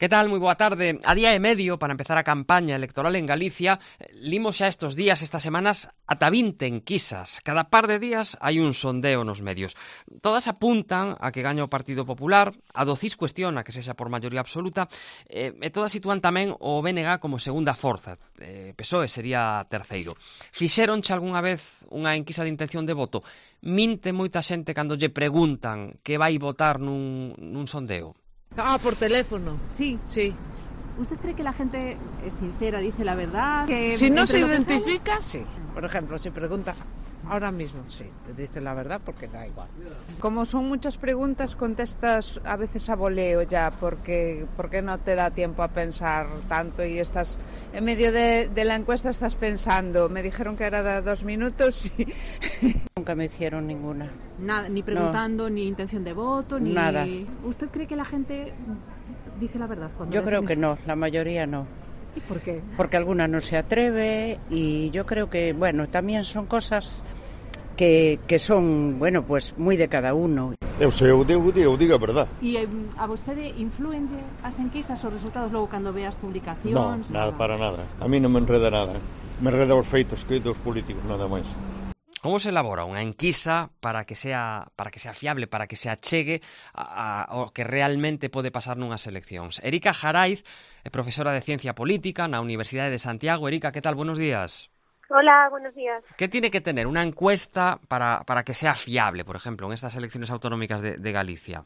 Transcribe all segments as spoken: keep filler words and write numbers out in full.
Que tal? Moi boa tarde. A día e medio para empezar a campaña electoral en Galicia, limos xa estes días, estas semanas, ata vinte enquisas. Cada par de días hai un sondeo nos medios. Todas apuntan a que gaña o Partido Popular, a do C I S cuestiona que sexa por maioría absoluta, e, e todas sitúan tamén o B N G como segunda forza. E, P S O E sería terceiro. Fixeronche algunha vez unha enquisa de intención de voto? Minte moita xente cando lle preguntan que vai votar nun, nun sondeo? Ah, por teléfono. Sí. Sí. ¿Usted cree que la gente es sincera, dice la verdad? Que Si no se entre lo que identifica, sí. Por ejemplo, si pregunta ahora mismo, sí, te dice la verdad porque da igual. Como son muchas preguntas, contestas a veces a voleo ya, porque, porque no te da tiempo a pensar tanto y estás en medio de, de la encuesta, estás pensando. Me dijeron que era de dos minutos y... Nunca me hicieron ninguna. Nada, ni preguntando, No. ni intención de voto, ni... Nada. ¿Usted cree que la gente dice la verdad? Cuando Yo le creo hacen que eso? no, la mayoría no. ¿Y por qué? Porque alguna no se atreve y yo creo que, bueno, también son cosas que, que son, bueno, pues muy de cada uno. Eu sei, eu digo, eu digo a verdad. E eh, a vostede influenlle as enquisas os resultados logo cando ve as Non, publicacións? nada, para nada. A mí non me enreda nada. Me enreda os feitos que dos políticos, nada máis. Como se elabora unha enquisa para que sea para que sea fiable, para que se achegue a, a, ao que realmente pode pasar nunhas eleccións? Erika Jaraiz é profesora de Ciencia Política na Universidade de Santiago. Erika, que tal? Buenos días. Hola, buenos días. ¿Qué tiene que tener una encuesta para, para que sea fiable, por ejemplo, en estas elecciones autonómicas de, de Galicia?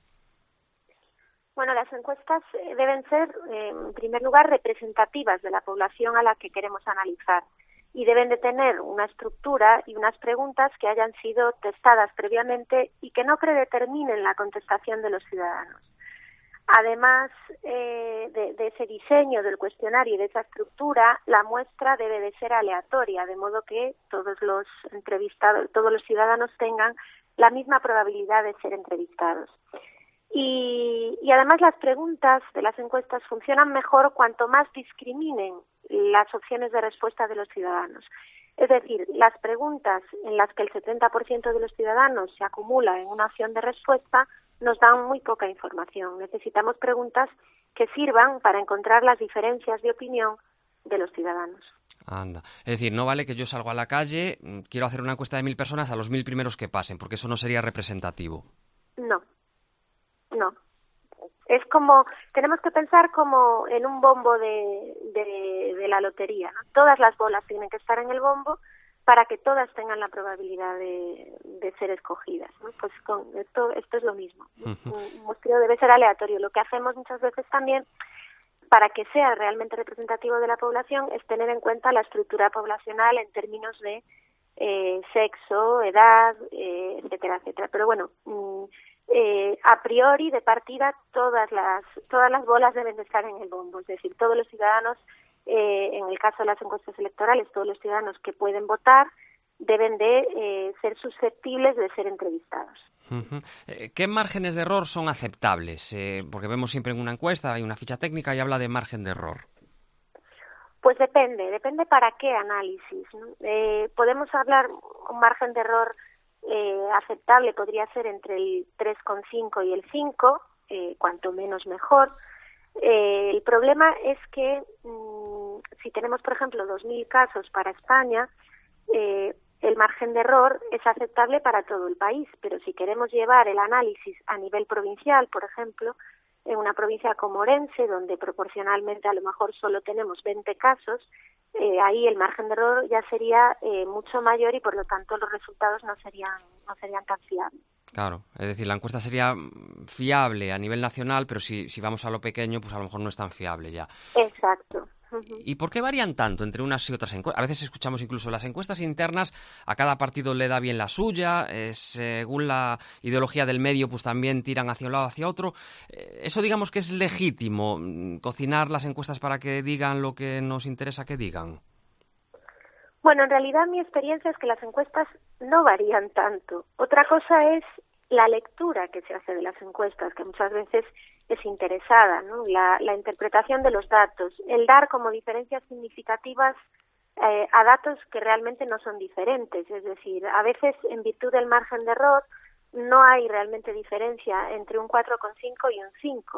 Bueno, las encuestas deben ser, eh, en primer lugar, representativas de la población a la que queremos analizar y deben de tener una estructura y unas preguntas que hayan sido testadas previamente y que no predeterminen la contestación de los ciudadanos. Además eh, de, de ese diseño del cuestionario y de esa estructura, la muestra debe de ser aleatoria, de modo que todos los entrevistados, todos los ciudadanos tengan la misma probabilidad de ser entrevistados. Y, y además las preguntas de las encuestas funcionan mejor cuanto más discriminen las opciones de respuesta de los ciudadanos. Es decir, las preguntas en las que el setenta por ciento de los ciudadanos se acumula en una opción de respuesta nos dan muy poca información. Necesitamos preguntas que sirvan para encontrar las diferencias de opinión de los ciudadanos. Anda. Es decir, no vale que yo salgo a la calle, quiero hacer una encuesta de mil personas a los mil primeros que pasen, porque eso no sería representativo. No, no. Es como, tenemos que pensar como en un bombo de, de, de la lotería, ¿no? Todas las bolas tienen que estar en el bombo para que todas tengan la probabilidad de, de ser escogidas, ¿no? Pues con esto esto es lo mismo. Uh-huh. Un muestreo debe ser aleatorio. Lo que hacemos muchas veces también, para que sea realmente representativo de la población, es tener en cuenta la estructura poblacional en términos de eh, sexo, edad, eh, etcétera, etcétera. Pero bueno, mm, eh, a priori, de partida, todas las todas las bolas deben de estar en el bombo. Es decir, todos los ciudadanos, eh, en el caso de las encuestas electorales, todos los ciudadanos que pueden votar deben de eh, ser susceptibles de ser entrevistados. Uh-huh. ¿Qué márgenes de error son aceptables? Eh, porque vemos siempre en una encuesta, hay una ficha técnica y habla de margen de error. Pues depende, depende para qué análisis, ¿no? Eh, podemos hablar, un margen de error eh, aceptable podría ser entre el tres coma cinco y el cinco, eh, cuanto menos mejor. Eh, el problema es que mmm, si tenemos, por ejemplo, dos mil casos para España, eh, el margen de error es aceptable para todo el país, pero si queremos llevar el análisis a nivel provincial, por ejemplo, en una provincia como Orense, donde proporcionalmente a lo mejor solo tenemos veinte casos, eh, ahí el margen de error ya sería eh, mucho mayor y por lo tanto los resultados no serían no serían tan fiables. Claro, es decir, la encuesta sería fiable a nivel nacional, pero si, si vamos a lo pequeño, pues a lo mejor no es tan fiable ya. Exacto. ¿Y por qué varían tanto entre unas y otras encuestas? A veces escuchamos incluso las encuestas internas, a cada partido le da bien la suya, eh, según la ideología del medio, pues también tiran hacia un lado o hacia otro. Eh, ¿Eso digamos que es legítimo, cocinar las encuestas para que digan lo que nos interesa que digan? Bueno, en realidad mi experiencia es que las encuestas no varían tanto. Otra cosa es la lectura que se hace de las encuestas, que muchas veces es interesada, ¿no? La, la interpretación de los datos, el dar como diferencias significativas eh, a datos que realmente no son diferentes. Es decir, a veces en virtud del margen de error no hay realmente diferencia entre un cuatro coma cinco y un cinco.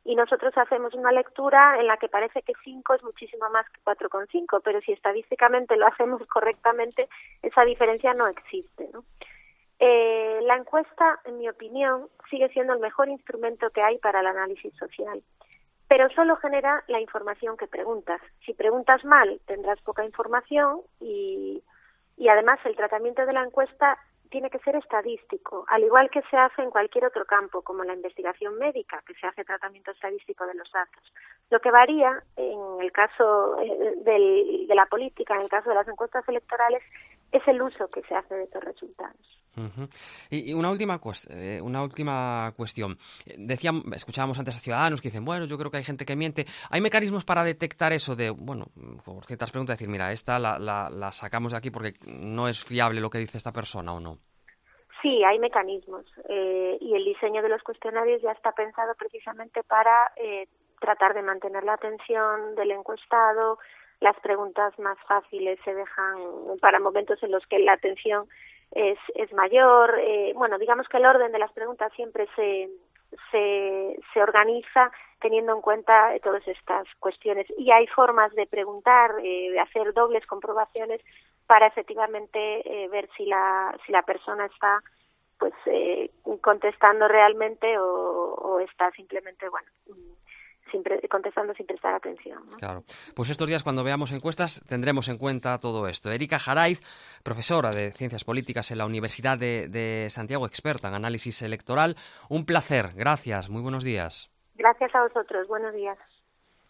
Y nosotros hacemos una lectura en la que parece que cinco es muchísimo más que cuatro coma cinco, pero si estadísticamente lo hacemos correctamente, esa diferencia no existe, ¿no? Eh, la encuesta, en mi opinión, sigue siendo el mejor instrumento que hay para el análisis social, pero solo genera la información que preguntas. Si preguntas mal, tendrás poca información y, y además el tratamiento de la encuesta tiene que ser estadístico, al igual que se hace en cualquier otro campo, como la investigación médica, que se hace tratamiento estadístico de los datos. Lo que varía en el caso eh, del, de la política, en el caso de las encuestas electorales, es el uso que se hace de estos resultados. Uh-huh. Y, y una última cuest- eh, una última cuestión. Decíamos, escuchábamos antes a ciudadanos que dicen, bueno, yo creo que hay gente que miente. ¿Hay mecanismos para detectar eso de, bueno, por ciertas preguntas, decir, mira, esta la, la, la sacamos de aquí porque no es fiable lo que dice esta persona o no? Sí, hay mecanismos eh, y el diseño de los cuestionarios ya está pensado precisamente para eh, tratar de mantener la atención del encuestado. Las preguntas más fáciles se dejan para momentos en los que la atención es, es mayor. Eh, bueno, digamos que el orden de las preguntas siempre se, se, se organiza teniendo en cuenta todas estas cuestiones. Y hay formas de preguntar, eh, de hacer dobles comprobaciones para efectivamente eh, ver si la, si la persona está pues eh, contestando realmente o, o está simplemente, bueno, sin pre- contestando sin prestar atención, ¿no? Claro. Pues estos días, cuando veamos encuestas, tendremos en cuenta todo esto. Erika Jaraiz, profesora de Ciencias Políticas en la Universidad de, de Santiago, experta en análisis electoral. Un placer. Gracias. Muy buenos días. Gracias a vosotros. Buenos días.